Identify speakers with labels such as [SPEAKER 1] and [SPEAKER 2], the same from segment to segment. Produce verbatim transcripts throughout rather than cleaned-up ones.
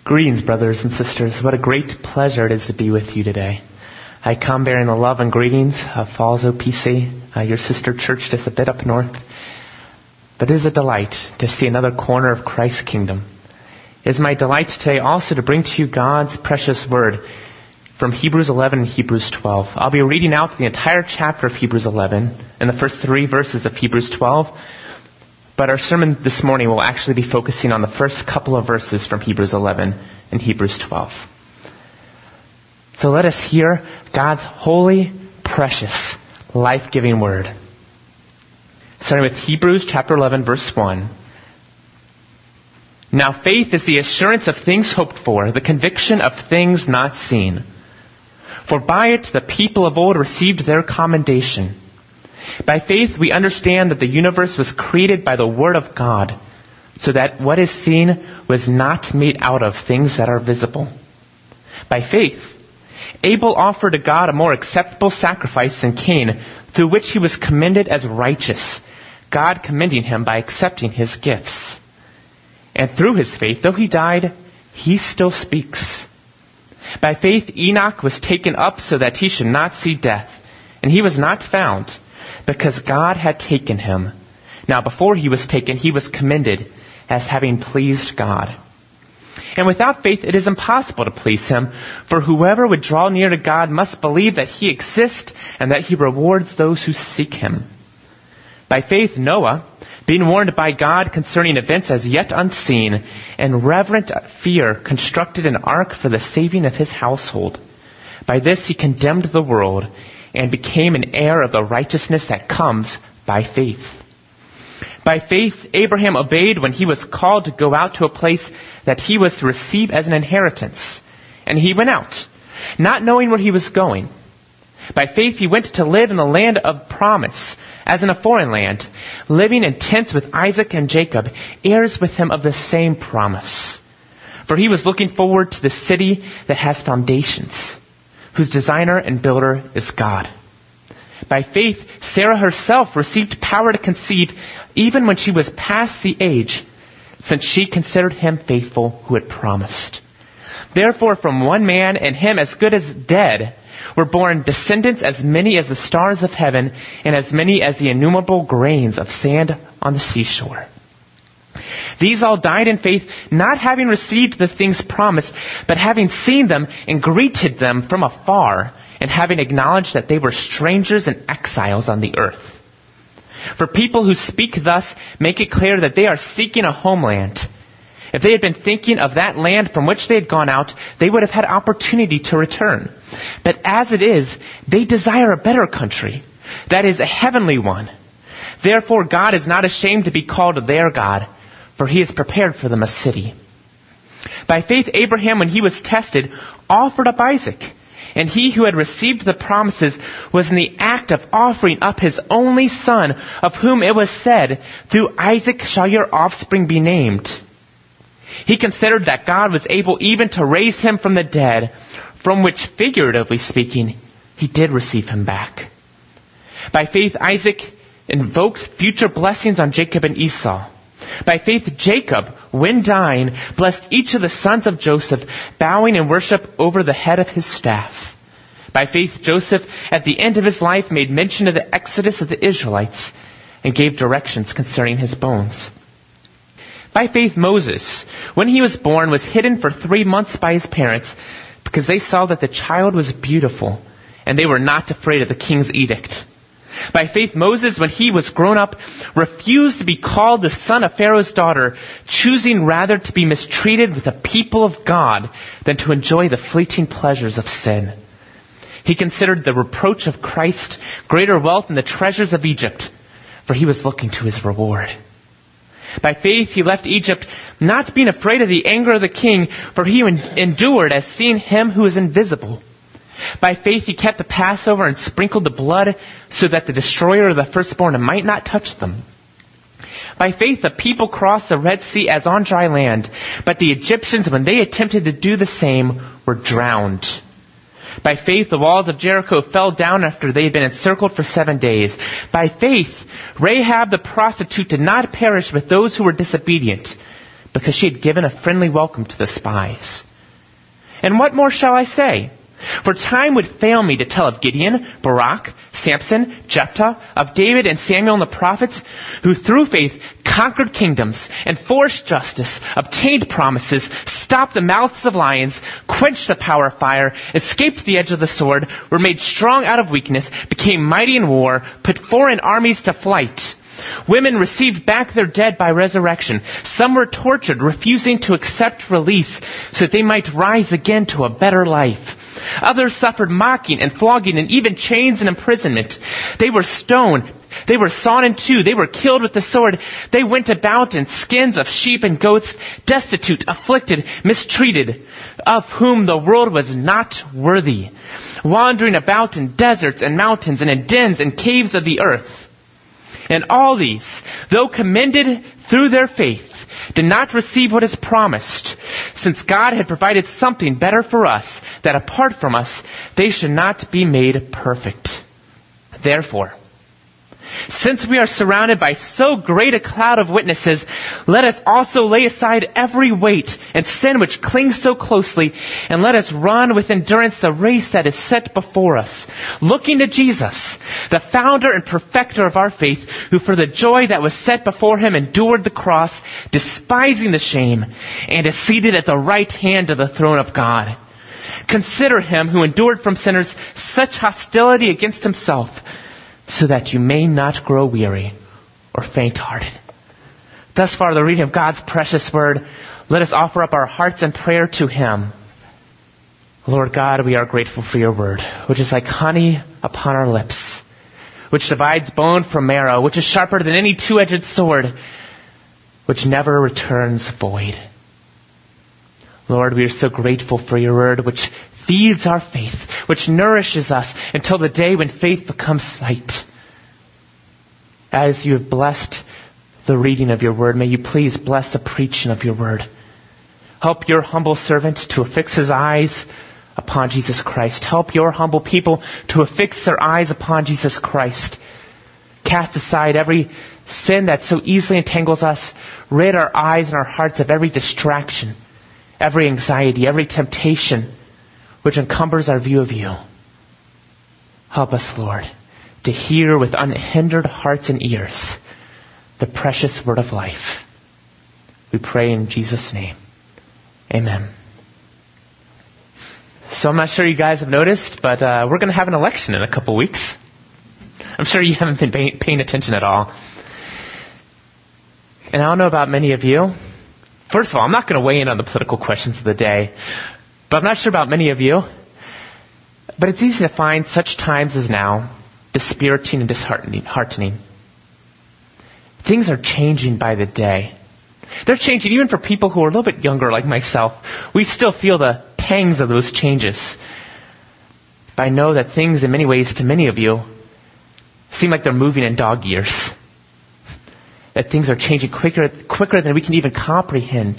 [SPEAKER 1] Greetings, brothers and sisters. What a great pleasure it is to be with you today. I come bearing the love and greetings of Falls O P C, uh, your sister church just a bit up north. But it is a delight to see another corner of Christ's kingdom. It is my delight today also to bring to you God's precious word from Hebrews eleven and Hebrews twelve. I'll be reading out the entire chapter of Hebrews eleven and the first three verses of Hebrews twelve. But our sermon this morning will actually be focusing on the first couple of verses from Hebrews eleven and Hebrews twelve. So let us hear God's holy, precious, life-giving word. Starting with Hebrews chapter eleven, verse one. Now faith is the assurance of things hoped for, the conviction of things not seen. For by it the people of old received their commendation. By faith we understand that the universe was created by the word of God, so that what is seen was not made out of things that are visible. By faith, Abel offered to God a more acceptable sacrifice than Cain, through which he was commended as righteous, God commending him by accepting his gifts. And through his faith, though he died, he still speaks. By faith Enoch was taken up so that he should not see death, and he was not found, because God had taken him. Now before he was taken, he was commended as having pleased God. And without faith it is impossible to please him, for whoever would draw near to God must believe that he exists and that he rewards those who seek him. By faith Noah, being warned by God concerning events as yet unseen, in reverent fear constructed an ark for the saving of his household. By this he condemned the world, and became an heir of the righteousness that comes by faith. By faith, Abraham obeyed when he was called to go out to a place that he was to receive as an inheritance. And he went out, not knowing where he was going. By faith, he went to live in the land of promise, as in a foreign land, living in tents with Isaac and Jacob, heirs with him of the same promise. For he was looking forward to the city that has foundations, whose designer and builder is God. By faith, Sarah herself received power to conceive even when she was past the age, since she considered him faithful who had promised. Therefore, from one man, and him as good as dead, were born descendants as many as the stars of heaven, and as many as the innumerable grains of sand on the seashore. These all died in faith, not having received the things promised, but having seen them and greeted them from afar, and having acknowledged that they were strangers and exiles on the earth. For people who speak thus make it clear that they are seeking a homeland. If they had been thinking of that land from which they had gone out, they would have had opportunity to return. But as it is, they desire a better country, that is, a heavenly one. Therefore God is not ashamed to be called their God, for he has prepared for them a city. By faith Abraham, when he was tested, offered up Isaac. And he who had received the promises was in the act of offering up his only son, of whom it was said, "Through Isaac shall your offspring be named." He considered that God was able even to raise him from the dead, from which, figuratively speaking, he did receive him back. By faith Isaac invoked future blessings on Jacob and Esau. By faith Jacob, when dying, blessed each of the sons of Joseph, bowing in worship over the head of his staff. By faith Joseph, at the end of his life, made mention of the exodus of the Israelites and gave directions concerning his bones. By faith Moses, when he was born, was hidden for three months by his parents, because they saw that the child was beautiful, and they were not afraid of the king's edict. By faith Moses, when he was grown up, refused to be called the son of Pharaoh's daughter, choosing rather to be mistreated with the people of God than to enjoy the fleeting pleasures of sin. He considered the reproach of Christ greater wealth than the treasures of Egypt, for he was looking to his reward. By faith he left Egypt, not being afraid of the anger of the king, for he endured as seeing him who is invisible. By faith he kept the Passover and sprinkled the blood, so that the destroyer of the firstborn might not touch them. By faith the people crossed the Red Sea as on dry land, but the Egyptians, when they attempted to do the same, were drowned. By faith the walls of Jericho fell down after they had been encircled for seven days. By faith Rahab the prostitute did not perish with those who were disobedient, because she had given a friendly welcome to the spies. And what more shall I say? For time would fail me to tell of Gideon, Barak, Samson, Jephthah, of David and Samuel and the prophets, who through faith conquered kingdoms, enforced justice, obtained promises, stopped the mouths of lions, quenched the power of fire, escaped the edge of the sword, were made strong out of weakness, became mighty in war, put foreign armies to flight. Women received back their dead by resurrection. Some were tortured, refusing to accept release so that they might rise again to a better life. Others suffered mocking and flogging and even chains and imprisonment. They were stoned. They were sawn in two. They were killed with the sword. They went about in skins of sheep and goats, destitute, afflicted, mistreated, of whom the world was not worthy, wandering about in deserts and mountains and in dens and caves of the earth. And all these, though commended through their faith, did not receive what is promised, since God had provided something better for us, that apart from us, they should not be made perfect. Therefore, since we are surrounded by so great a cloud of witnesses, let us also lay aside every weight and sin which clings so closely, and let us run with endurance the race that is set before us, looking to Jesus, the founder and perfecter of our faith, who for the joy that was set before him endured the cross, despising the shame, and is seated at the right hand of the throne of God. Consider him who endured from sinners such hostility against himself, so that you may not grow weary or faint-hearted. Thus far, the reading of God's precious word. Let us offer up our hearts in prayer to him. Lord God, we are grateful for your word, which is like honey upon our lips, which divides bone from marrow, which is sharper than any two-edged sword, which never returns void. Lord, we are so grateful for your word, which feeds our faith, which nourishes us until the day when faith becomes sight. As you have blessed the reading of your word, may you please bless the preaching of your word. Help your humble servant to affix his eyes upon Jesus Christ. Help your humble people to affix their eyes upon Jesus Christ. Cast aside every sin that so easily entangles us. Rid our eyes and our hearts of every distraction, every anxiety, every temptation which encumbers our view of you. Help us, Lord, to hear with unhindered hearts and ears the precious word of life. We pray in Jesus' name. Amen. So I'm not sure you guys have noticed, but uh, we're going to have an election in a couple weeks. I'm sure you haven't been pay- paying attention at all. And I don't know about many of you. First of all, I'm not going to weigh in on the political questions of the day. But I'm not sure about many of you. But it's easy to find such times as now dispiriting and disheartening. Heartening. Things are changing by the day. They're changing even for people who are a little bit younger like myself. We still feel the pangs of those changes. But I know that things in many ways to many of you seem like they're moving in dog years. That things are changing quicker, quicker than we can even comprehend.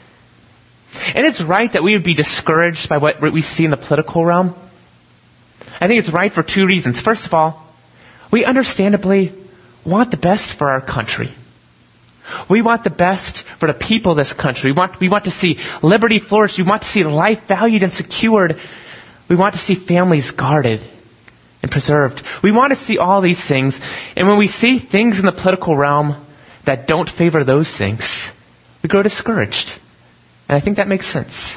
[SPEAKER 1] And it's right that we would be discouraged by what we see in the political realm. I think it's right for two reasons. First of all, we understandably want the best for our country. We want the best for the people of this country. We want, we want to see liberty flourish. We want to see life valued and secured. We want to see families guarded and preserved. We want to see all these things. And when we see things in the political realm that don't favor those things, we grow discouraged. And I think that makes sense.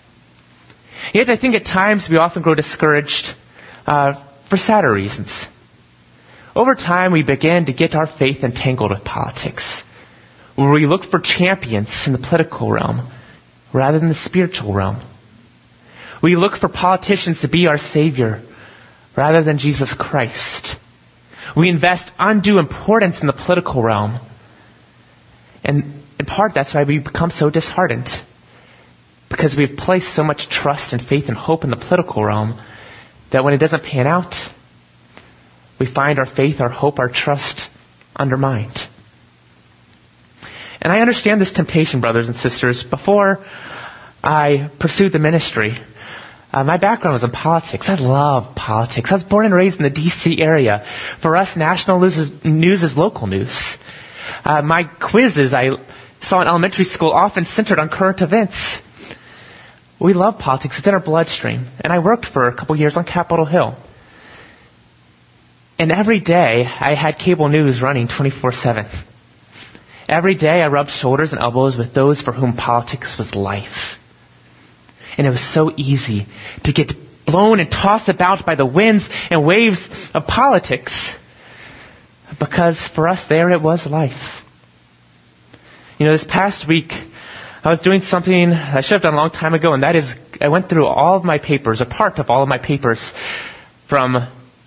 [SPEAKER 1] Yet I think at times we often grow discouraged uh, for sadder reasons. Over time we begin to get our faith entangled with politics, where we look for champions in the political realm rather than the spiritual realm. We look for politicians to be our Savior rather than Jesus Christ. We invest undue importance in the political realm. And in part that's why we become so disheartened. Because we've placed so much trust and faith and hope in the political realm that when it doesn't pan out, we find our faith, our hope, our trust undermined. And I understand this temptation, brothers and sisters. Before I pursued the ministry, uh, my background was in politics. I love politics. I was born and raised in the D C area. For us, national news is, news is local news. Uh, my quizzes, I saw in elementary school often centered on current events. We love politics. It's in our bloodstream. And I worked for a couple years on Capitol Hill. And every day I had cable news running twenty-four seven. Every day I rubbed shoulders and elbows with those for whom politics was life. And it was so easy to get blown and tossed about by the winds and waves of politics, because for us there it was life. You know, this past week I was doing something I should have done a long time ago, and that is I went through all of my papers, a part of all of my papers from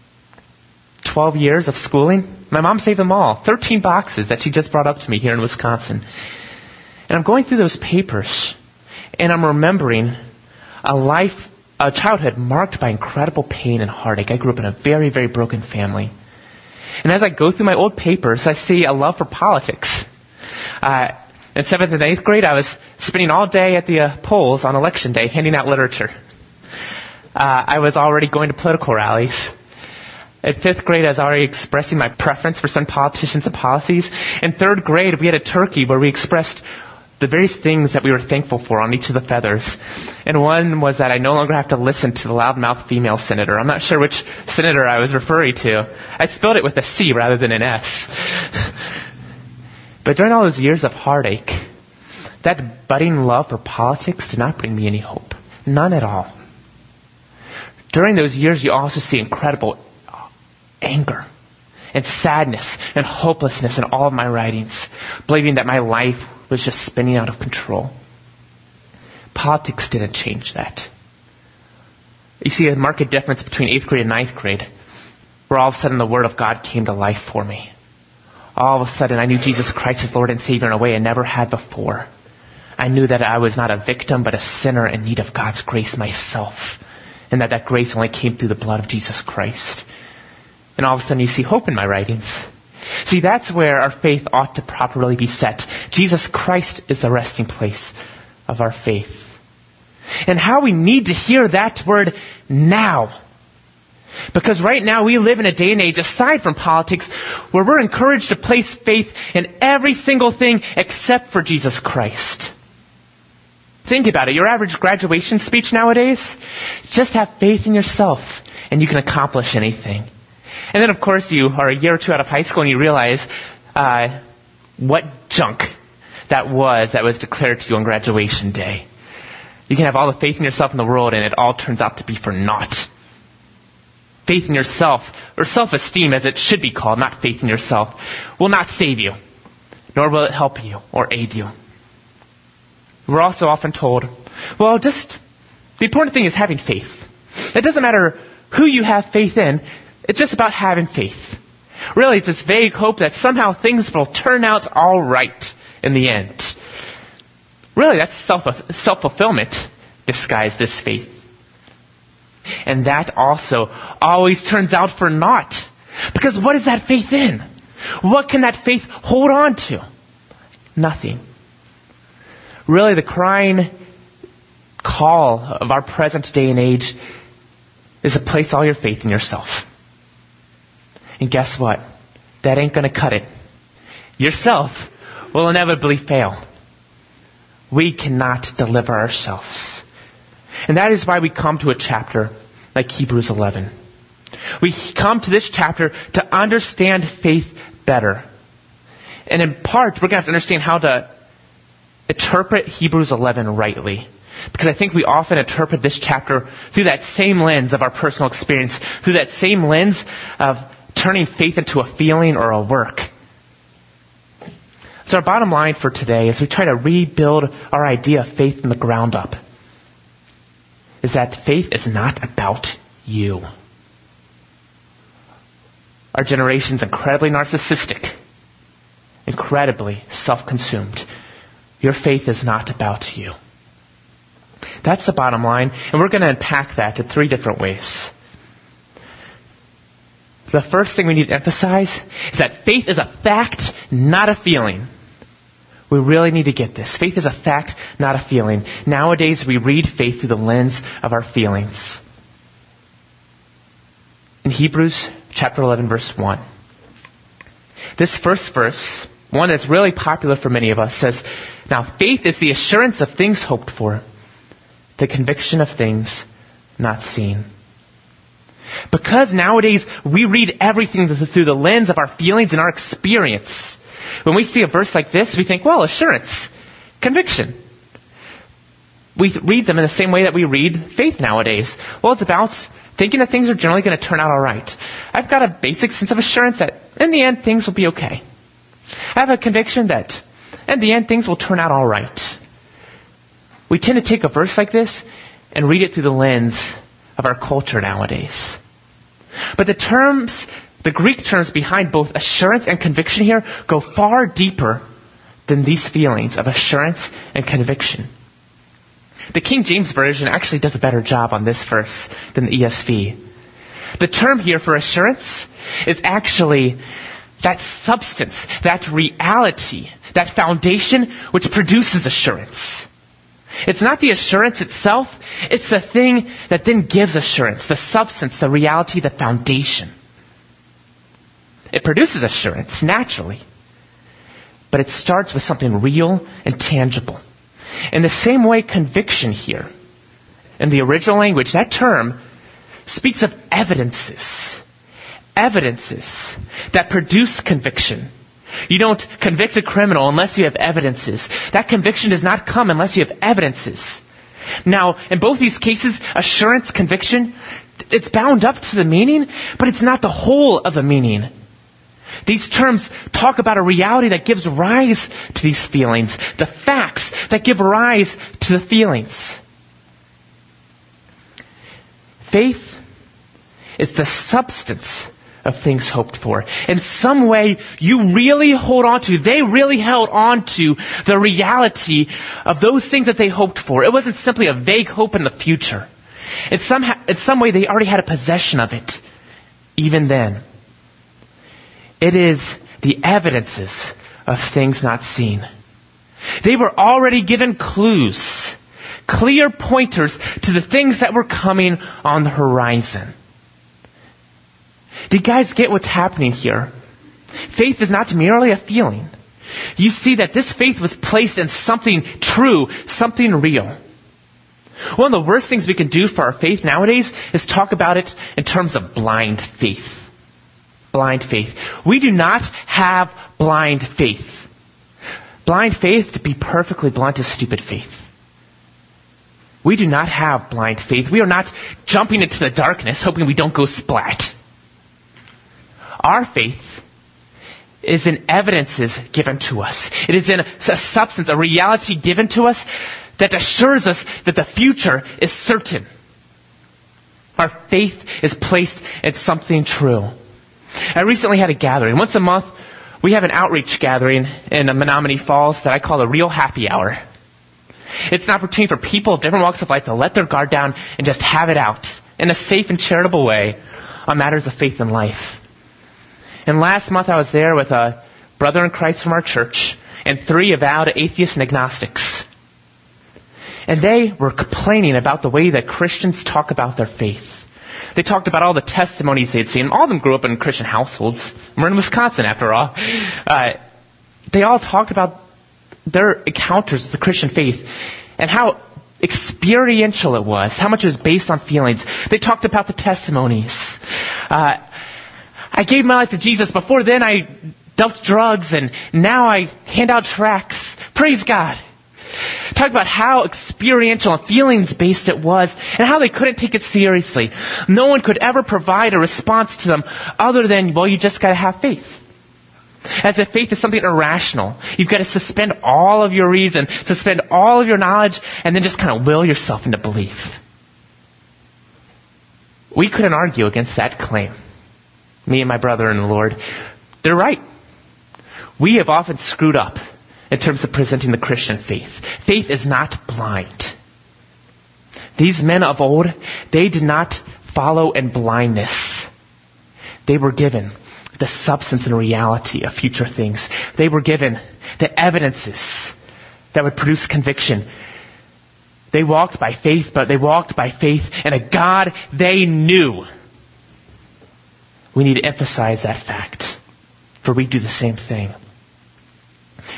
[SPEAKER 1] twelve years of schooling. My mom saved them all. thirteen boxes that she just brought up to me here in Wisconsin. And I'm going through those papers, and I'm remembering a life, a childhood marked by incredible pain and heartache. I grew up in a very, very broken family. And as I go through my old papers, I see a love for politics. Uh, in seventh and eighth grade, I was spending all day at the uh, polls on election day handing out literature. Uh, I was already going to political rallies. In fifth grade, I was already expressing my preference for some politicians and policies. In third grade, we had a turkey where we expressed the various things that we were thankful for on each of the feathers. And one was that I no longer have to listen to the loudmouth female senator. I'm not sure which senator I was referring to. I spelled it with a C rather than an S. But during all those years of heartache, that budding love for politics did not bring me any hope. None at all. During those years, you also see incredible anger and sadness and hopelessness in all of my writings, believing that my life was just spinning out of control. Politics didn't change that. You see a marked difference between eighth grade and ninth grade, where all of a sudden the Word of God came to life for me. All of a sudden I knew Jesus Christ as Lord and Savior in a way I never had before. I knew that I was not a victim, but a sinner in need of God's grace myself, and that that grace only came through the blood of Jesus Christ. And all of a sudden you see hope in my writings. See, that's where our faith ought to properly be set. Jesus Christ is the resting place of our faith. And how we need to hear that word now. Because right now we live in a day and age, aside from politics, where we're encouraged to place faith in every single thing except for Jesus Christ. Think about it. Your average graduation speech nowadays, just have faith in yourself and you can accomplish anything. And then, of course, you are a year or two out of high school and you realize uh, what junk that was that was declared to you on graduation day. You can have all the faith in yourself in the world and it all turns out to be for naught. Faith in yourself, or self-esteem as it should be called, not faith in yourself, will not save you, nor will it help you or aid you. We're also often told, well, just the important thing is having faith. It doesn't matter who you have faith in. It's just about having faith. Really, it's this vague hope that somehow things will turn out all right in the end. Really, that's self, self-fulfillment disguised as faith. And that also always turns out for naught. Because what is that faith in? What can that faith hold on to? Nothing. Really, the crying call of our present day and age is to place all your faith in yourself. And guess what? That ain't going to cut it. Yourself will inevitably fail. We cannot deliver ourselves. And that is why we come to a chapter like Hebrews eleven. We come to this chapter to understand faith better. And in part, we're going to have to understand how to interpret Hebrews eleven rightly. Because I think we often interpret this chapter through that same lens of our personal experience, through that same lens of turning faith into a feeling or a work. So our bottom line for today, as we try to rebuild our idea of faith from the ground up, is that faith is not about you. Our generation's incredibly narcissistic, incredibly self-consumed. Your faith is not about you. That's the bottom line, and we're going to unpack that in three different ways. The first thing we need to emphasize is that faith is a fact, not a feeling. We really need to get this. Faith is a fact, not a feeling. Nowadays, we read faith through the lens of our feelings. In Hebrews chapter eleven, verse one. This first verse, one that's really popular for many of us, says, now faith is the assurance of things hoped for, the conviction of things not seen. Because nowadays we read everything through the lens of our feelings and our experience. When we see a verse like this, we think, well, assurance, conviction. We th- read them in the same way that we read faith nowadays. Well, it's about thinking that things are generally going to turn out all right. I've got a basic sense of assurance that in the end things will be okay. I have a conviction that in the end things will turn out all right. We tend to take a verse like this and read it through the lens of our culture nowadays. But the terms, the Greek terms behind both assurance and conviction here go far deeper than these feelings of assurance and conviction. The King James Version actually does a better job on this verse than the E S V. The term here for assurance is actually that substance, that reality, that foundation which produces assurance. It's not the assurance itself, it's the thing that then gives assurance, the substance, the reality, the foundation. It produces assurance naturally, but it starts with something real and tangible. In the same way, conviction here, in the original language, that term speaks of evidences. Evidences that produce conviction. You don't convict a criminal unless you have evidences. That conviction does not come unless you have evidences. Now, in both these cases, assurance, conviction, it's bound up to the meaning, but it's not the whole of the meaning. These terms talk about a reality that gives rise to these feelings, the facts that give rise to the feelings. Faith is the substance of things hoped for. In some way, you really hold on to, they really held on to the reality of those things that they hoped for. It wasn't simply a vague hope in the future. In some, in some way, they already had a possession of it, even then. It is the evidences of things not seen. They were already given clues, clear pointers to the things that were coming on the horizon. Do you guys get what's happening here? Faith is not merely a feeling. You see that this faith was placed in something true, something real. One of the worst things we can do for our faith nowadays is talk about it in terms of blind faith. Blind faith. We do not have blind faith. Blind faith, to be perfectly blunt, is stupid faith. We do not have blind faith. We are not jumping into the darkness hoping we don't go splat. Our faith is in evidences given to us. It is in a substance, a reality given to us that assures us that the future is certain. Our faith is placed in something true. I recently had a gathering. Once a month, we have an outreach gathering in Menominee Falls that I call a real happy hour. It's an opportunity for people of different walks of life to let their guard down and just have it out in a safe and charitable way on matters of faith and life. And last month I was there with a brother in Christ from our church and three avowed atheists and agnostics. And they were complaining about the way that Christians talk about their faith. They talked about all the testimonies they'd seen. All of them grew up in Christian households. We're in Wisconsin, after all. Uh, they all talked about their encounters with the Christian faith and how experiential it was, how much it was based on feelings. They talked about the testimonies. Uh, I gave my life to Jesus. Before then, I dealt drugs, and now I hand out tracts. Praise God. Talk about how experiential and feelings-based it was and how they couldn't take it seriously. No one could ever provide a response to them other than, well, you just got to have faith. As if faith is something irrational. You've got to suspend all of your reason, suspend all of your knowledge, and then just kind of will yourself into belief. We couldn't argue against that claim. Me and my brother in the Lord. They're right. We have often screwed up in terms of presenting the Christian faith. Faith is not blind. These men of old, they did not follow in blindness. They were given the substance and reality of future things. They were given the evidences that would produce conviction. They walked by faith, but they walked by faith in a God they knew. We need to emphasize that fact, for we do the same thing.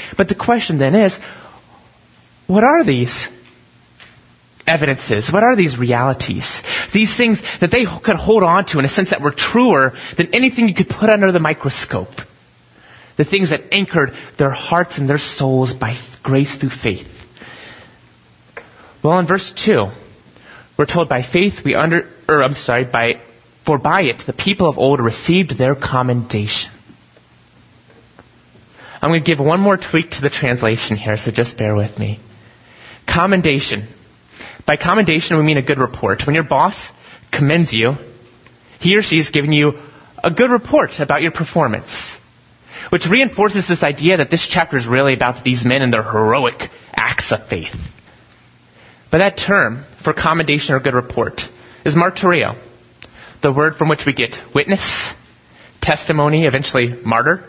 [SPEAKER 1] But the question then is, what are these evidences? What are these realities? These things that they could hold on to in a sense that were truer than anything you could put under the microscope. The things that anchored their hearts and their souls by grace through faith. Well, in verse two, we're told by faith we under, or I'm sorry, by, for by it the people of old received their commendation. I'm going to give one more tweak to the translation here, so just bear with me. Commendation. By commendation, we mean a good report. When your boss commends you, he or she is giving you a good report about your performance, which reinforces this idea that this chapter is really about these men and their heroic acts of faith. But that term for commendation or good report is martyrio, the word from which we get witness, testimony, eventually martyr.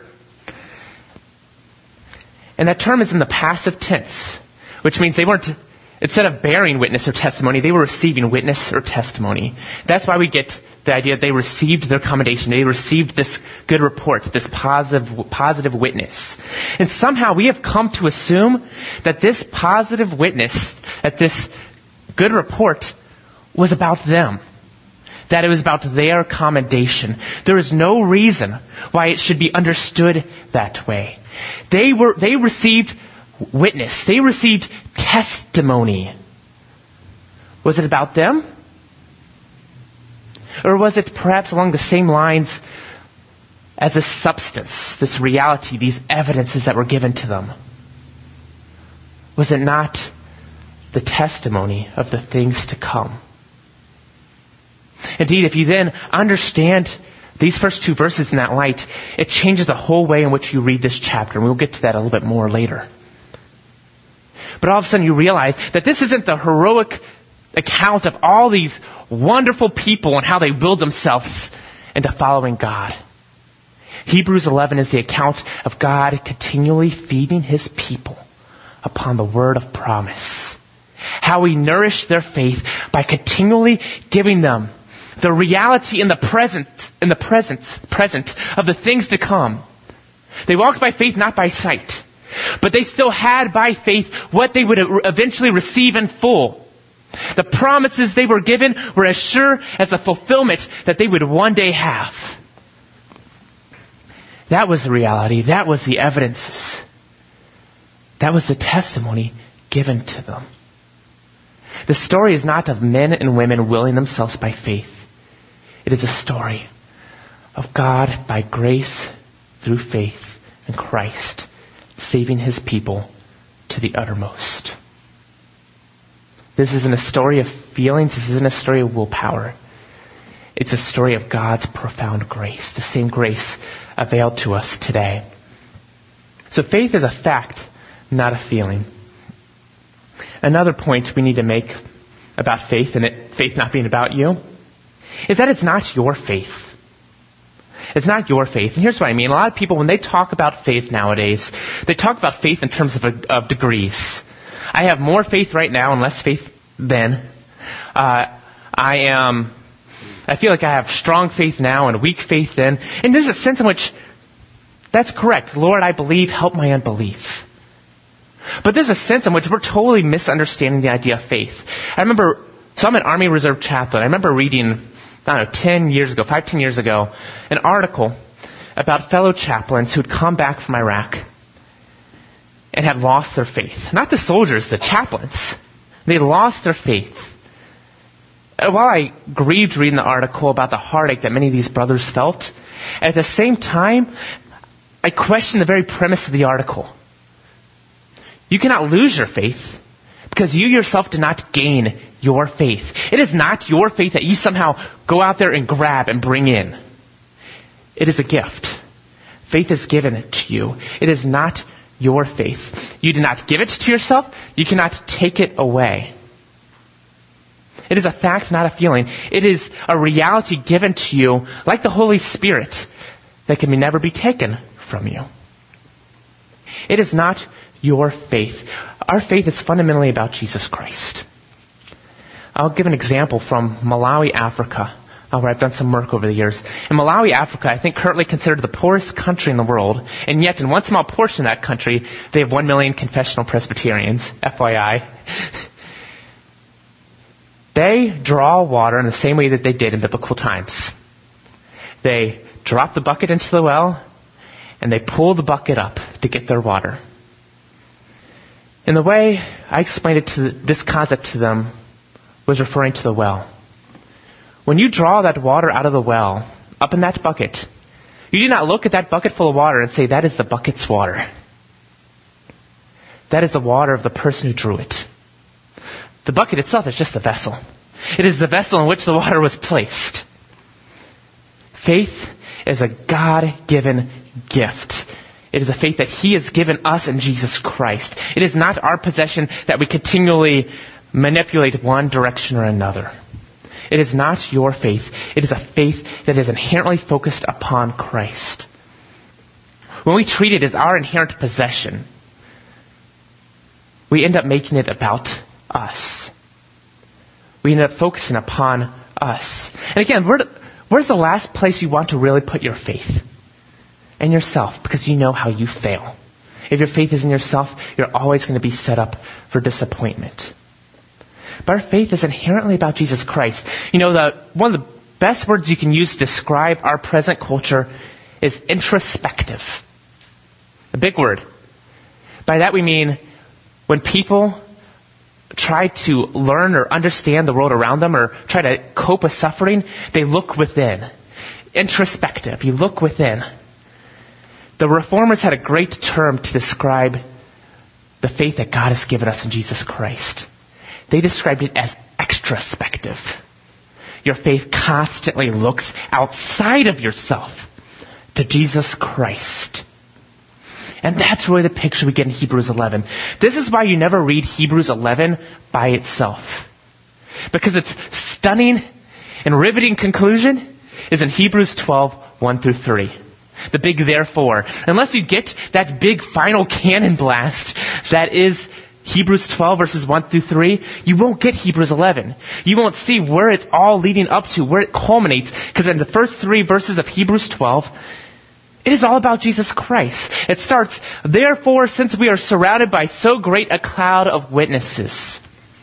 [SPEAKER 1] And that term is in the passive tense, which means they weren't, instead of bearing witness or testimony, they were receiving witness or testimony. That's why we get the idea that they received their commendation. They received this good report, this positive, positive witness. And somehow we have come to assume that this positive witness, that this good report was about them. That it was about their commendation. There is no reason why it should be understood that way. They were, they received witness. They received testimony. Was it about them? Or was it perhaps along the same lines as this substance, this reality, these evidences that were given to them? Was it not the testimony of the things to come? Indeed, if you then understand these first two verses in that light, it changes the whole way in which you read this chapter. And we'll get to that a little bit more later. But all of a sudden you realize that this isn't the heroic account of all these wonderful people and how they build themselves into following God. Hebrews eleven is the account of God continually feeding his people upon the word of promise. How he nourished their faith by continually giving them the reality in the present, in the present, present of the things to come. They walked by faith, not by sight. But they still had by faith what they would eventually receive in full. The promises they were given were as sure as the fulfillment that they would one day have. That was the reality. That was the evidences. That was the testimony given to them. The story is not of men and women willing themselves by faith. It is a story of God by grace through faith in Christ, saving his people to the uttermost. This isn't a story of feelings. This isn't a story of willpower. It's a story of God's profound grace, the same grace availed to us today. So faith is a fact, not a feeling. Another point we need to make about faith, and it, faith not being about you, is that it's not your faith. It's not your faith. And here's what I mean. A lot of people, when they talk about faith nowadays, they talk about faith in terms of, of degrees. I have more faith right now and less faith then. Uh, I am, I feel like I have strong faith now and weak faith then. And there's a sense in which that's correct. Lord, I believe, help my unbelief. But there's a sense in which we're totally misunderstanding the idea of faith. I remember, so I'm an Army Reserve chaplain. I remember reading, I don't know, ten years ago, five, ten years ago, an article about fellow chaplains who'd come back from Iraq and had lost their faith. Not the soldiers, the chaplains. They lost their faith. And while I grieved reading the article about the heartache that many of these brothers felt, at the same time, I questioned the very premise of the article. You cannot lose your faith because you yourself did not gain your faith. It is not your faith that you somehow go out there and grab and bring in. It is a gift. Faith is given to you. It is not your faith. You did not give it to yourself. You cannot take it away. It is a fact, not a feeling. It is a reality given to you, like the Holy Spirit, that can never be taken from you. It is not your faith. Our faith is fundamentally about Jesus Christ. I'll give an example from Malawi, Africa. uh, where I've done some work over the years. In Malawi, Africa, I think currently considered the poorest country in the world, and yet in one small portion of that country, they have one million confessional Presbyterians, F Y I. They draw water in the same way that they did in biblical times. They drop the bucket into the well, and they pull the bucket up to get their water. In the way I explained it to this concept to them was referring to the well. When you draw that water out of the well, up in that bucket, you do not look at that bucket full of water and say, that is the bucket's water. That is the water of the person who drew it. The bucket itself is just a vessel. It is the vessel in which the water was placed. Faith is a God-given gift. It is a faith that He has given us in Jesus Christ. It is not our possession that we continually manipulate one direction or another. It is not your faith. It is a faith that is inherently focused upon Christ. When we treat it as our inherent possession, we end up making it about us. We end up focusing upon us. And again, where, where's the last place you want to really put your faith? In yourself, because you know how you fail. If your faith is in yourself, you're always going to be set up for disappointment. But our faith is inherently about Jesus Christ. You know, the one of the best words you can use to describe our present culture is introspective. A big word. By that we mean when people try to learn or understand the world around them or try to cope with suffering, they look within. Introspective. You look within. The Reformers had a great term to describe the faith that God has given us in Jesus Christ. They described it as extrospective. Your faith constantly looks outside of yourself to Jesus Christ. And that's really the picture we get in Hebrews eleven. This is why you never read Hebrews eleven by itself. Because its stunning and riveting conclusion is in Hebrews twelve, one through three. The big therefore. Unless you get that big final cannon blast that is Hebrews twelve verses one through three, you won't get Hebrews eleven. You won't see where it's all leading up to, where it culminates. Because in the first three verses of Hebrews twelve, it is all about Jesus Christ. It starts, therefore, since we are surrounded by so great a cloud of witnesses.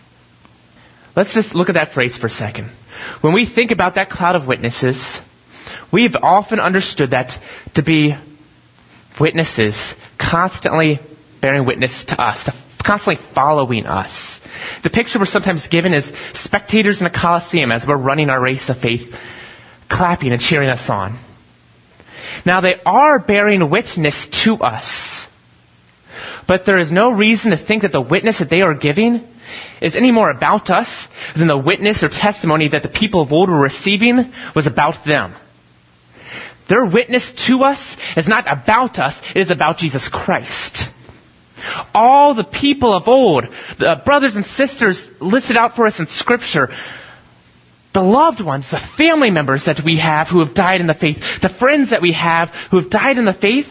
[SPEAKER 1] Let's just look at that phrase for a second. When we think about that cloud of witnesses, we've often understood that to be witnesses, constantly bearing witness to us, to constantly following us. The picture we're sometimes given is spectators in a coliseum as we're running our race of faith, clapping and cheering us on. Now they are bearing witness to us, but there is no reason to think that the witness that they are giving is any more about us than the witness or testimony that the people of old were receiving was about them. Their witness to us is not about us, it is about Jesus Christ. All the people of old, the brothers and sisters listed out for us in Scripture, the loved ones, the family members that we have who have died in the faith, the friends that we have who have died in the faith,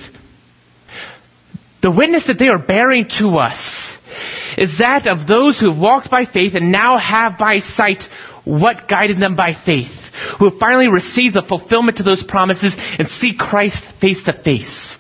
[SPEAKER 1] the witness that they are bearing to us is that of those who have walked by faith and now have by sight what guided them by faith, who have finally received the fulfillment of those promises and see Christ face to face.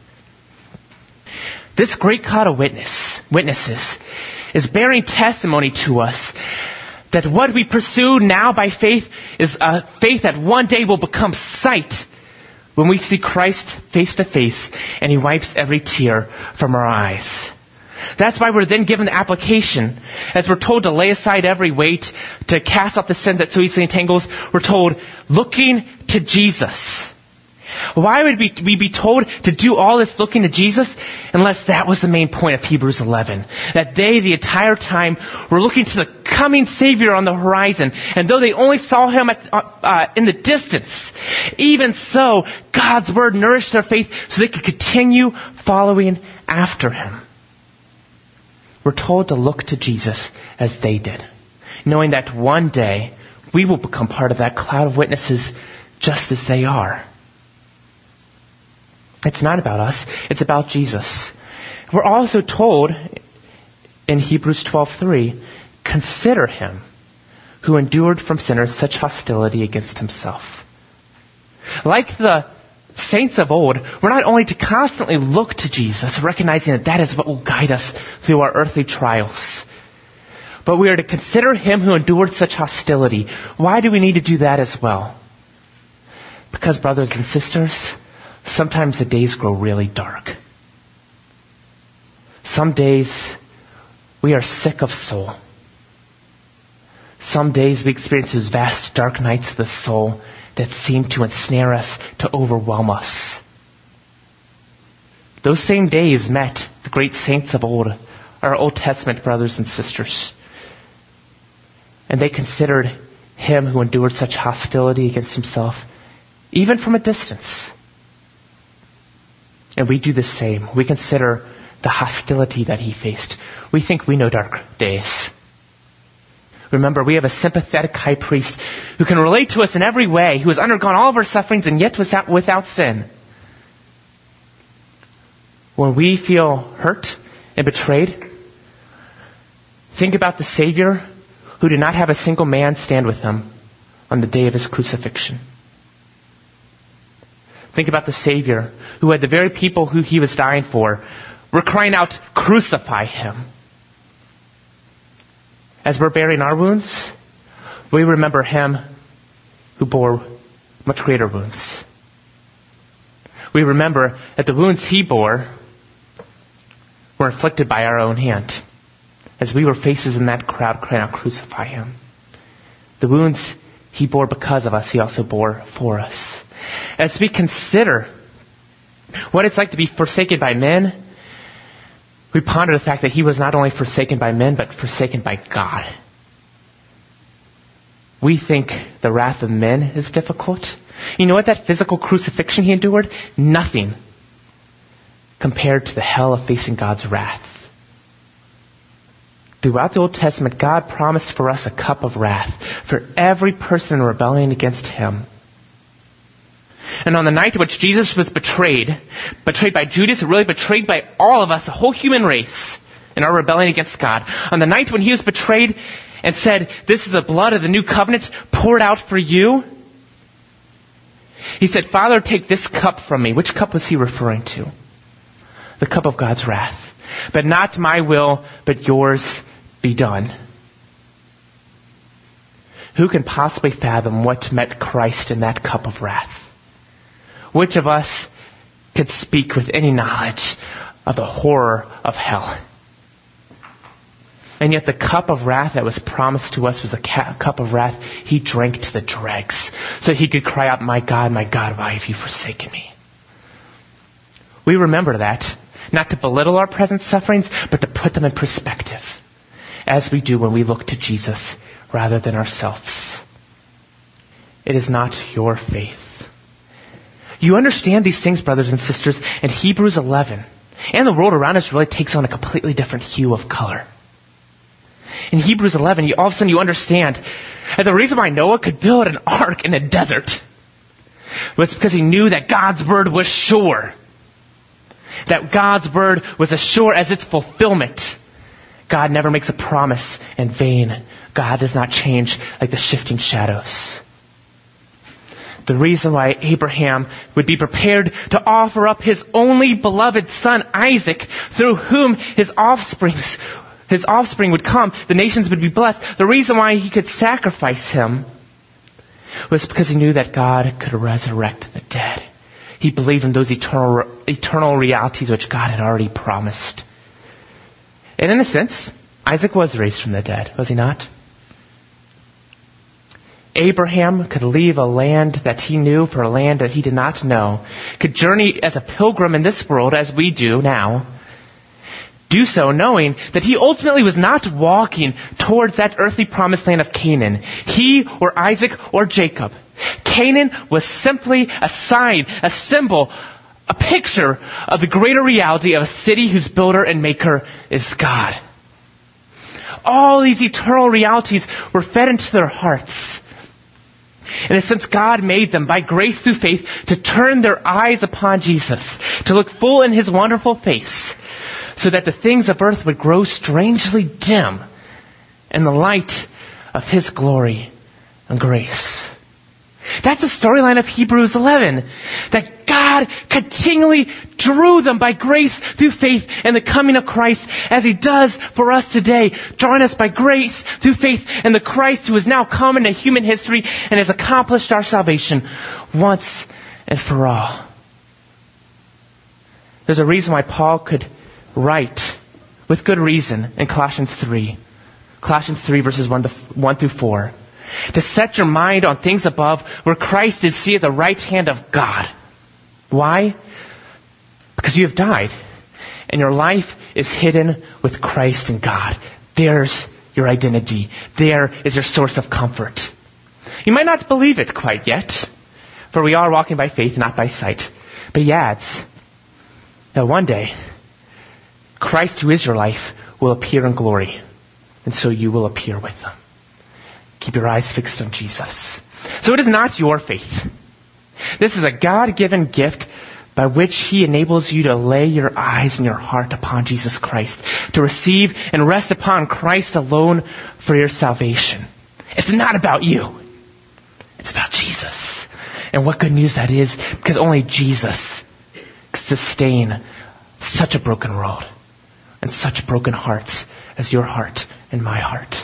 [SPEAKER 1] This great cloud of witness, witnesses is bearing testimony to us that what we pursue now by faith is a faith that one day will become sight when we see Christ face to face and He wipes every tear from our eyes. That's why we're then given the application. As we're told to lay aside every weight, to cast off the sin that so easily entangles, we're told, looking to Jesus. Why would we, we be told to do all this looking to Jesus unless that was the main point of Hebrews eleven? That they, the entire time, were looking to the coming Savior on the horizon. And though they only saw Him at, uh, in the distance, even so, God's Word nourished their faith so they could continue following after Him. We're told to look to Jesus as they did, knowing that one day we will become part of that cloud of witnesses just as they are. It's not about us. It's about Jesus. We're also told in Hebrews twelve three, consider Him who endured from sinners such hostility against Himself. Like the saints of old, we're not only to constantly look to Jesus, recognizing that that is what will guide us through our earthly trials, but we are to consider him who endured such hostility. Why do we need to do that as well? Because, brothers and sisters, sometimes the days grow really dark. Some days we are sick of soul. Some days we experience those vast dark nights of the soul that seem to ensnare us, to overwhelm us. Those same days met the great saints of old, our Old Testament brothers and sisters. And they considered him who endured such hostility against himself, even from a distance. And we do the same. We consider the hostility that he faced. We think we know dark days. Remember, we have a sympathetic high priest who can relate to us in every way, who has undergone all of our sufferings and yet was without sin. When we feel hurt and betrayed, think about the Savior who did not have a single man stand with him on the day of his crucifixion. Think about the Savior who had the very people who he was dying for were crying out, "Crucify him." As we're bearing our wounds, we remember him who bore much greater wounds. We remember that the wounds he bore were inflicted by our own hand. As we were faces in that crowd crying out, "Crucify him." The wounds he bore because of us, he also bore for us. As we consider what it's like to be forsaken by men, we ponder the fact that he was not only forsaken by men, but forsaken by God. We think the wrath of men is difficult. You know what? That physical crucifixion he endured? Nothing compared to the hell of facing God's wrath. Throughout the Old Testament, God promised for us a cup of wrath for every person rebelling against him. And on the night in which Jesus was betrayed, betrayed by Judas, really betrayed by all of us, the whole human race, in our rebellion against God. On the night when he was betrayed and said, "This is the blood of the new covenant poured out for you," he said, "Father, take this cup from me." Which cup was he referring to? The cup of God's wrath. "But not my will, but yours be done." Who can possibly fathom what met Christ in that cup of wrath? Which of us could speak with any knowledge of the horror of hell? And yet the cup of wrath that was promised to us was a cup of wrath he drank to the dregs, so he could cry out, "My God, my God, why have you forsaken me?" We remember that, not to belittle our present sufferings, but to put them in perspective, as we do when we look to Jesus rather than ourselves. It is not your faith. You understand these things, brothers and sisters, and Hebrews eleven and the world around us really takes on a completely different hue of color. In Hebrews eleven, you, all of a sudden you understand that the reason why Noah could build an ark in a desert was because he knew that God's word was sure. That God's word was as sure as its fulfillment. God never makes a promise in vain. God does not change like the shifting shadows. The reason why Abraham would be prepared to offer up his only beloved son, Isaac, through whom his offsprings, his offspring would come, the nations would be blessed. The reason why he could sacrifice him was because he knew that God could resurrect the dead. He believed in those eternal, eternal realities which God had already promised. And in a sense, Isaac was raised from the dead, was he not? Abraham could leave a land that he knew for a land that he did not know, could journey as a pilgrim in this world as we do now, do so knowing that he ultimately was not walking towards that earthly promised land of Canaan, he or Isaac or Jacob. Canaan was simply a sign, a symbol, a picture of the greater reality of a city whose builder and maker is God. All these eternal realities were fed into their hearts. In a sense, God made them by grace through faith to turn their eyes upon Jesus, to look full in his wonderful face, so that the things of earth would grow strangely dim in the light of his glory and grace. That's the storyline of Hebrews eleven. That God continually drew them by grace through faith in the coming of Christ, as He does for us today, drawing us by grace through faith in the Christ who has now come into human history and has accomplished our salvation once and for all. There's a reason why Paul could write with good reason in Colossians three. Colossians three verses one, to, one through four. To set your mind on things above, where Christ is seated at the right hand of God. Why? Because you have died, and your life is hidden with Christ in God. There's your identity. There is your source of comfort. You might not believe it quite yet, for we are walking by faith, not by sight. But He adds that one day, Christ, who is your life, will appear in glory, and so you will appear with Him. Keep your eyes fixed on Jesus. So it is not your faith. This is a God-given gift by which He enables you to lay your eyes and your heart upon Jesus Christ, to receive and rest upon Christ alone for your salvation. It's not about you. It's about Jesus. And what good news that is, because only Jesus can sustain such a broken world and such broken hearts as your heart and my heart.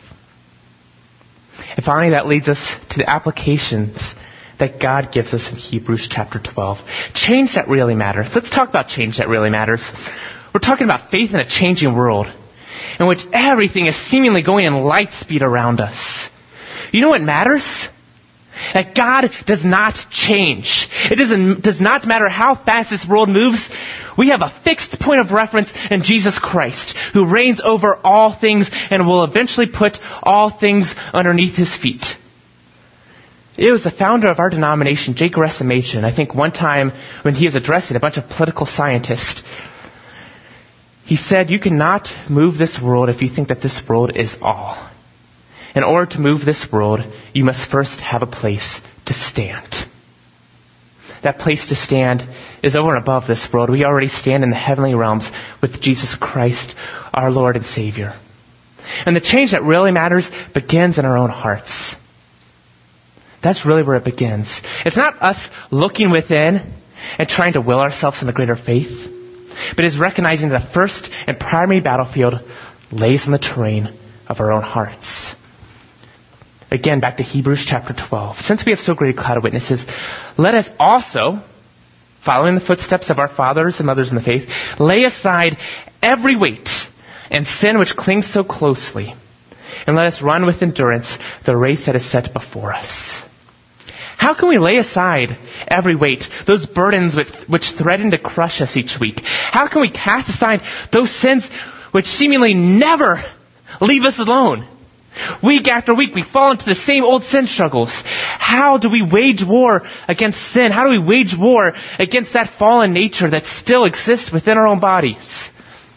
[SPEAKER 1] And finally, that leads us to the applications that God gives us in Hebrews chapter twelve. Change that really matters. Let's talk about change that really matters. We're talking about faith in a changing world in which everything is seemingly going in light speed around us. You know what matters? That God does not change. It doesn't, does not matter how fast this world moves. We have a fixed point of reference in Jesus Christ, who reigns over all things and will eventually put all things underneath His feet. It was the founder of our denomination, J. Gresham Machen, I think one time when he was addressing a bunch of political scientists, he said, you cannot move this world if you think that this world is all. In order to move this world, you must first have a place to stand. That place to stand is over and above this world. We already stand in the heavenly realms with Jesus Christ, our Lord and Savior. And the change that really matters begins in our own hearts. That's really where it begins. It's not us looking within and trying to will ourselves into greater faith, but it's recognizing that the first and primary battlefield lays in the terrain of our own hearts. Again, back to Hebrews chapter twelve. Since we have so great a cloud of witnesses, let us also, following the footsteps of our fathers and mothers in the faith, lay aside every weight and sin which clings so closely, and let us run with endurance the race that is set before us. How can we lay aside every weight, those burdens which, which threaten to crush us each week? How can we cast aside those sins which seemingly never leave us alone? Week after week, we fall into the same old sin struggles. How do we wage war against sin? How do we wage war against that fallen nature that still exists within our own bodies?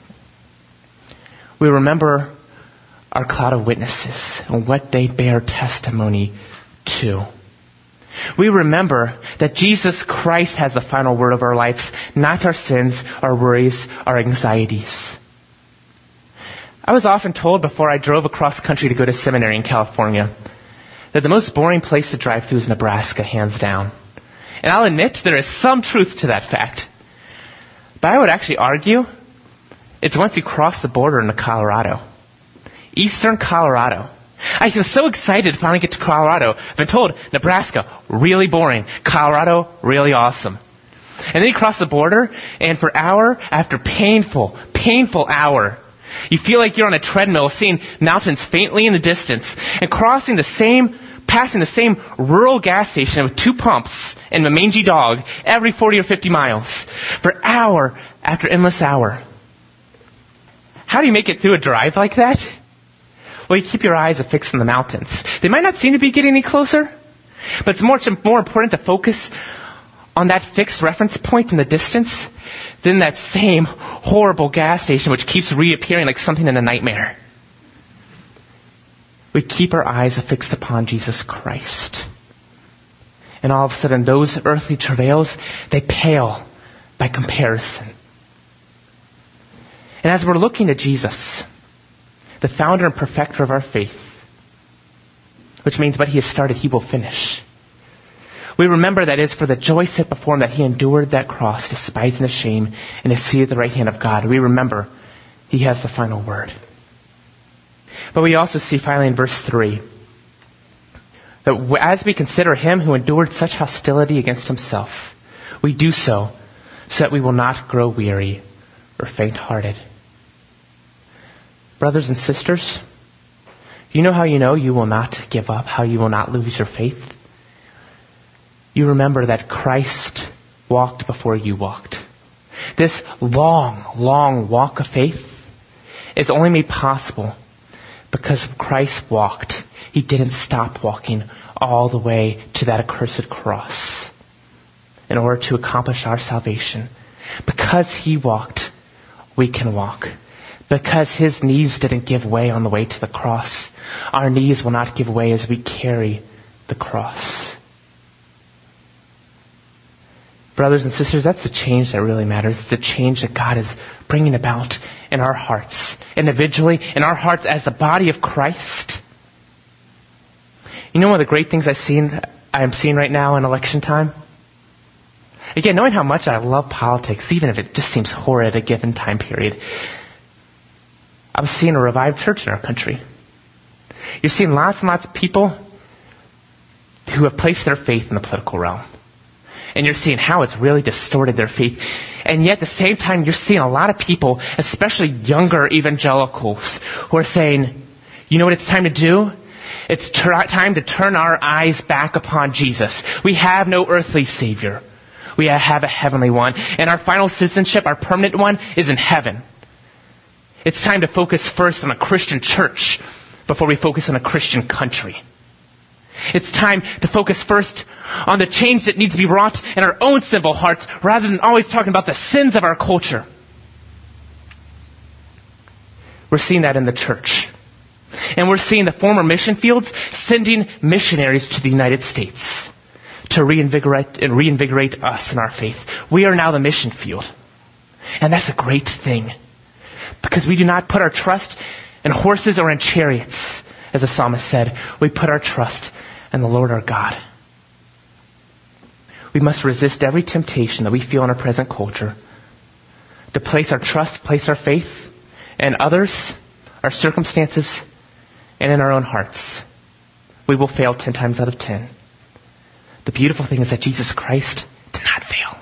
[SPEAKER 1] We remember our cloud of witnesses and what they bear testimony to. We remember that Jesus Christ has the final word of our lives, not our sins, our worries, our anxieties. I was often told before I drove across country to go to seminary in California that the most boring place to drive through is Nebraska, hands down. And I'll admit there is some truth to that fact. But I would actually argue it's once you cross the border into Colorado. Eastern Colorado. I feel so excited to finally get to Colorado. I've been told Nebraska, really boring. Colorado, really awesome. And then you cross the border, and for hour after painful, painful hour, you feel like you're on a treadmill seeing mountains faintly in the distance and crossing the same, passing the same rural gas station with two pumps and a mangy dog every forty or fifty miles for hour after endless hour. How do you make it through a drive like that? Well, you keep your eyes affixed on the mountains. They might not seem to be getting any closer, but it's more, more important to focus on that fixed reference point in the distance than that same horrible gas station which keeps reappearing like something in a nightmare. We keep our eyes affixed upon Jesus Christ. And all of a sudden, those earthly travails, they pale by comparison. And as we're looking to Jesus, the founder and perfecter of our faith, which means what He has started, He will finish. We remember that it is for the joy set before him that he endured that cross, despising the shame, and is seated at the right hand of God. We remember he has the final word. But we also see finally in verse three that as we consider him who endured such hostility against himself, we do so so that we will not grow weary or faint-hearted. Brothers and sisters, you know how you know you will not give up, how you will not lose your faith? You remember that Christ walked before you walked. This long, long walk of faith is only made possible because Christ walked. He didn't stop walking all the way to that accursed cross in order to accomplish our salvation. Because he walked, we can walk. Because his knees didn't give way on the way to the cross, our knees will not give way as we carry the cross. Brothers and sisters, that's the change that really matters. It's the change that God is bringing about in our hearts, individually, in our hearts as the body of Christ. You know one of the great things I've seen, I am seeing right now in election time? Again, knowing how much I love politics, even if it just seems horrid at a given time period, I was seeing a revived church in our country. You're seeing lots and lots of people who have placed their faith in the political realm. And you're seeing how it's really distorted their faith. And yet at the same time, you're seeing a lot of people, especially younger evangelicals, who are saying, you know what it's time to do? It's ter- time to turn our eyes back upon Jesus. We have no earthly Savior. We have a heavenly one. And our final citizenship, our permanent one, is in heaven. It's time to focus first on a Christian church before we focus on a Christian country. It's time to focus first on the change that needs to be wrought in our own sinful hearts rather than always talking about the sins of our culture. We're seeing that in the church. And we're seeing the former mission fields sending missionaries to the United States to reinvigorate and reinvigorate us in our faith. We are now the mission field. And that's a great thing. Because we do not put our trust in horses or in chariots, as the psalmist said. We put our trust in the Lord our God. We must resist every temptation that we feel in our present culture to place our trust, place our faith in others, our circumstances, and in our own hearts. We will fail ten times out of ten. The beautiful thing is that Jesus Christ did not fail.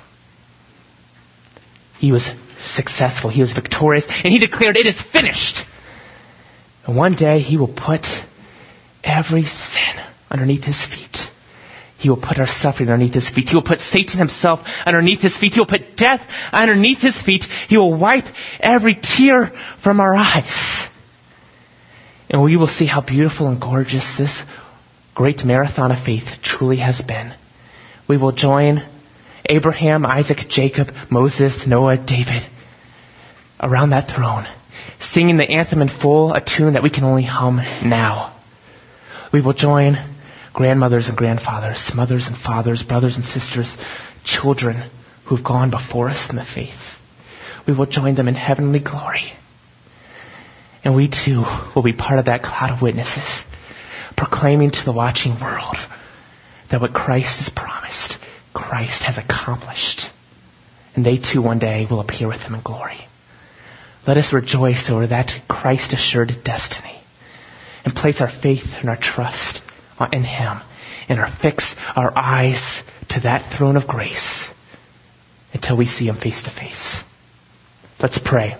[SPEAKER 1] He was successful. He was victorious. And he declared, it is finished. And one day he will put every sin underneath his feet. He will put our suffering underneath his feet. He will put Satan himself underneath his feet. He will put death underneath his feet. He will wipe every tear from our eyes. And we will see how beautiful and gorgeous this great marathon of faith truly has been. We will join Abraham, Isaac, Jacob, Moses, Noah, David around that throne, singing the anthem in full, a tune that we can only hum now. We will join grandmothers and grandfathers, mothers and fathers, brothers and sisters, children who've gone before us in the faith. We will join them in heavenly glory. And we too will be part of that cloud of witnesses, proclaiming to the watching world that what Christ has promised, Christ has accomplished. And they too one day will appear with him in glory. Let us rejoice over that Christ-assured destiny and place our faith and our trust in him and our fix our eyes to that throne of grace until we see him face to face. Let's pray.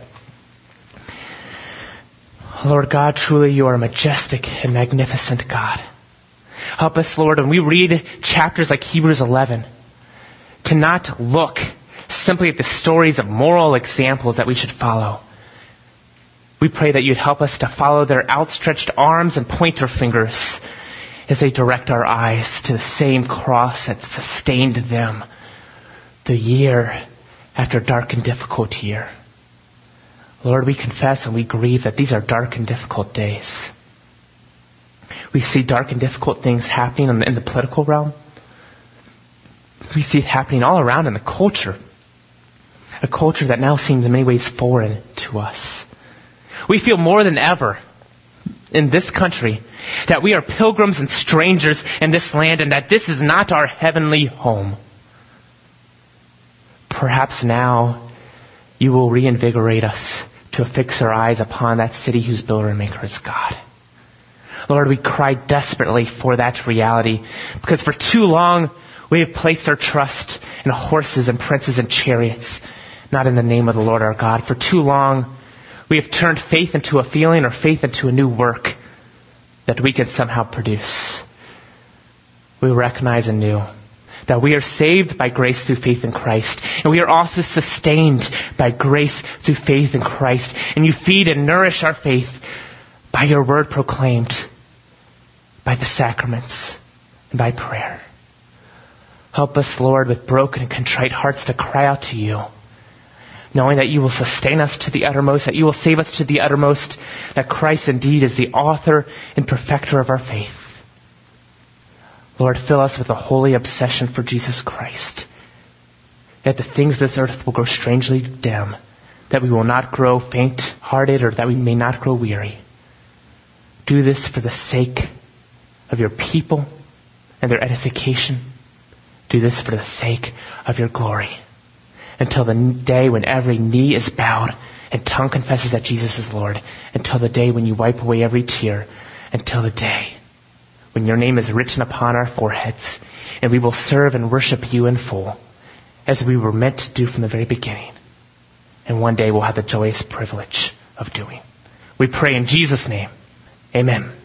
[SPEAKER 1] Lord God, truly you are a majestic and magnificent God. Help us, Lord, when we read chapters like Hebrews eleven, to not look simply at the stories of moral examples that we should follow. We pray that you'd help us to follow their outstretched arms and pointer fingers as they direct our eyes to the same cross that sustained them the year after dark and difficult year. Lord, we confess and we grieve that these are dark and difficult days. We see dark and difficult things happening in the, in the political realm. We see it happening all around in the culture. A culture that now seems in many ways foreign to us. We feel more than ever in this country, that we are pilgrims and strangers in this land, and that this is not our heavenly home. Perhaps now you will reinvigorate us to fix our eyes upon that city whose builder and maker is God. Lord, we cry desperately for that reality, because for too long we have placed our trust in horses and princes and chariots, not in the name of the Lord our God. For too long we have turned faith into a feeling or faith into a new work that we can somehow produce. We recognize anew that we are saved by grace through faith in Christ, and we are also sustained by grace through faith in Christ. And you feed and nourish our faith by your word proclaimed, by the sacraments, and by prayer. Help us, Lord, with broken and contrite hearts to cry out to you, knowing that you will sustain us to the uttermost, that you will save us to the uttermost, that Christ indeed is the author and perfecter of our faith. Lord, fill us with a holy obsession for Jesus Christ, that the things of this earth will grow strangely dim, that we will not grow faint-hearted, or that we may not grow weary. Do this for the sake of your people and their edification. Do this for the sake of your glory, until the day when every knee is bowed and tongue confesses that Jesus is Lord, until the day when you wipe away every tear, until the day when your name is written upon our foreheads, and we will serve and worship you in full, as we were meant to do from the very beginning. And one day we'll have the joyous privilege of doing. We pray in Jesus' name. Amen.